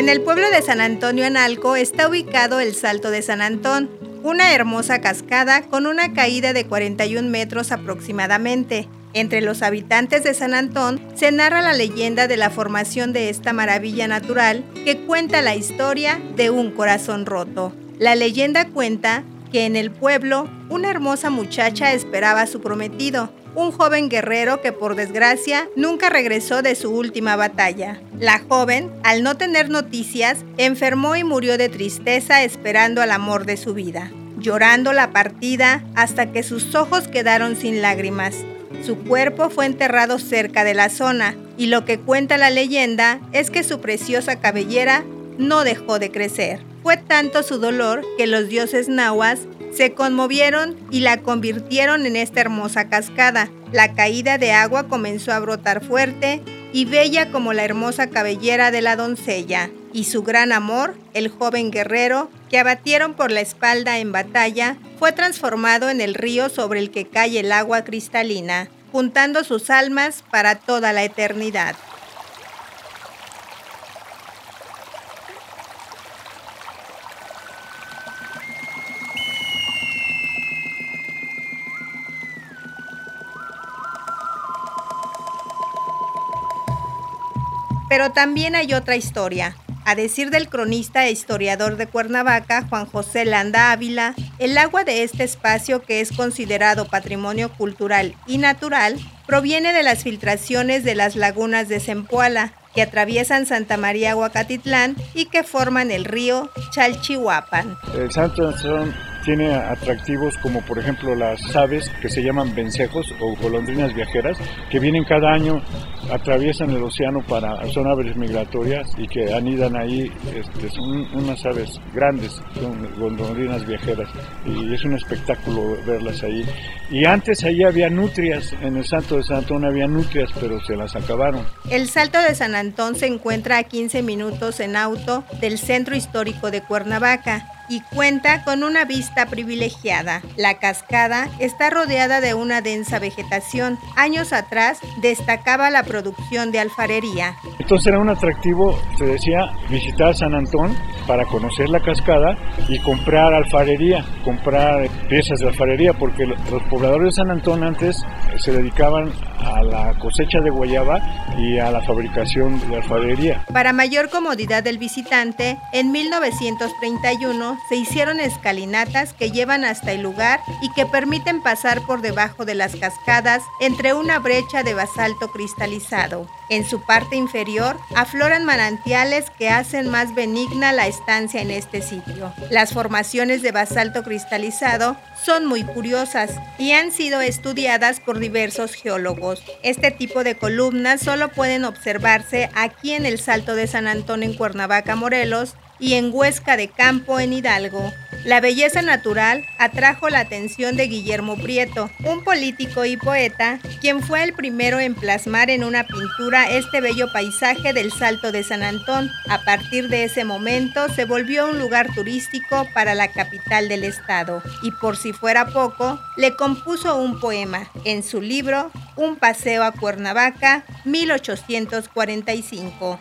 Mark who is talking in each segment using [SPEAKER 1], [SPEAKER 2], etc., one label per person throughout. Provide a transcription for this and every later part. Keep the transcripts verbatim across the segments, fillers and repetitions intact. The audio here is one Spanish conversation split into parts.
[SPEAKER 1] En el pueblo de San Antonio Analco está ubicado el Salto de San Antón, una hermosa cascada con una caída de cuarenta y un metros aproximadamente. Entre los habitantes de San Antón se narra la leyenda de la formación de esta maravilla natural que cuenta la historia de un corazón roto. La leyenda cuenta que en el pueblo una hermosa muchacha esperaba a su prometido, un joven guerrero que por desgracia nunca regresó de su última batalla. La joven, al no tener noticias, enfermó y murió de tristeza esperando al amor de su vida, llorando la partida hasta que sus ojos quedaron sin lágrimas. Su cuerpo fue enterrado cerca de la zona y lo que cuenta la leyenda es que su preciosa cabellera no dejó de crecer. Fue tanto su dolor que los dioses nahuas se conmovieron y la convirtieron en esta hermosa cascada. La caída de agua comenzó a brotar fuerte y bella como la hermosa cabellera de la doncella, y su gran amor, el joven guerrero, que abatieron por la espalda en batalla, fue transformado en el río sobre el que cae el agua cristalina, juntando sus almas para toda la eternidad. Pero también hay otra historia. A decir del cronista e historiador de Cuernavaca, Juan José Landa Ávila, el agua de este espacio, que es considerado patrimonio cultural y natural, proviene de las filtraciones de las lagunas de Zempoala, que atraviesan Santa María Huacatitlán y que forman el río Chalchihuapan.
[SPEAKER 2] El Santo Antón tiene atractivos como por ejemplo las aves que se llaman vencejos o golondrinas viajeras, que vienen cada año, atraviesan el océano, para son aves migratorias y que anidan ahí. Este, son unas aves grandes, son golondrinas viajeras, y es un espectáculo verlas ahí. Y antes ahí había nutrias, en el Salto de San Antón había nutrias, pero se las acabaron.
[SPEAKER 1] El Salto de San Antón se encuentra a quince minutos en auto del centro histórico de Cuernavaca y cuenta con una vista privilegiada. La cascada está rodeada de una densa vegetación. Años atrás destacaba la producción de alfarería.
[SPEAKER 2] Entonces era un atractivo, se decía, visitar San Antón para conocer la cascada y comprar alfarería, comprar piezas de alfarería, porque los pobladores de San Antón antes se dedicaban a la cosecha de guayaba y a la fabricación de alfarería.
[SPEAKER 1] Para mayor comodidad del visitante, en mil novecientos treinta y uno se hicieron escalinatas que llevan hasta el lugar y que permiten pasar por debajo de las cascadas entre una brecha de basalto cristalizado. En su parte inferior afloran manantiales que hacen más benigna la estancia en este sitio. Las formaciones de basalto cristalizado son muy curiosas y han sido estudiadas por diversos geólogos. Este tipo de columnas solo pueden observarse aquí en el Salto de San Antón en Cuernavaca, Morelos, y en Huesca de Campo, en Hidalgo. La belleza natural atrajo la atención de Guillermo Prieto, un político y poeta, quien fue el primero en plasmar en una pintura este bello paisaje del Salto de San Antón. A partir de ese momento se volvió un lugar turístico para la capital del estado, y por si fuera poco, le compuso un poema en su libro Un paseo a Cuernavaca, mil ochocientos cuarenta y cinco.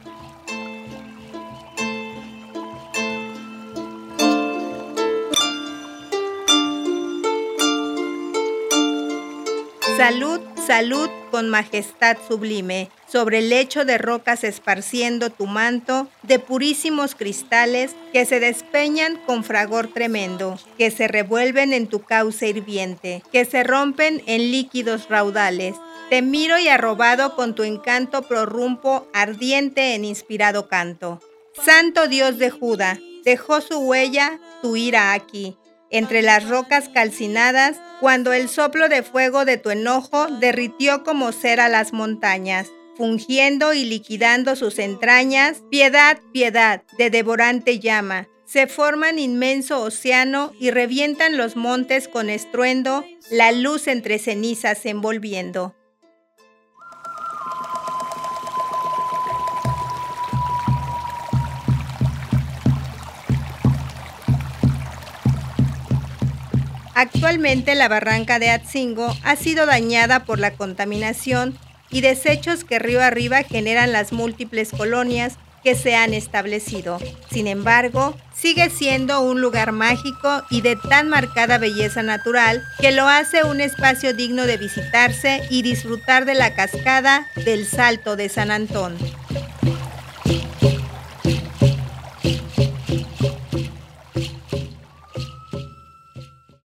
[SPEAKER 1] Salud, salud con majestad sublime, sobre el lecho de rocas esparciendo tu manto de purísimos cristales que se despeñan con fragor tremendo, que se revuelven en tu cauce hirviente, que se rompen en líquidos raudales. Te miro y arrobado con tu encanto prorrumpo ardiente en inspirado canto. Santo Dios de Judá, dejó su huella tu ira aquí, entre las rocas calcinadas, cuando el soplo de fuego de tu enojo derritió como cera las montañas, fungiendo y liquidando sus entrañas. Piedad, piedad, de devorante llama, se forman inmenso océano y revientan los montes con estruendo, la luz entre cenizas envolviendo. Actualmente la barranca de Atzingo ha sido dañada por la contaminación y desechos que río arriba generan las múltiples colonias que se han establecido. Sin embargo, sigue siendo un lugar mágico y de tan marcada belleza natural que lo hace un espacio digno de visitarse y disfrutar de la cascada del Salto de San Antón.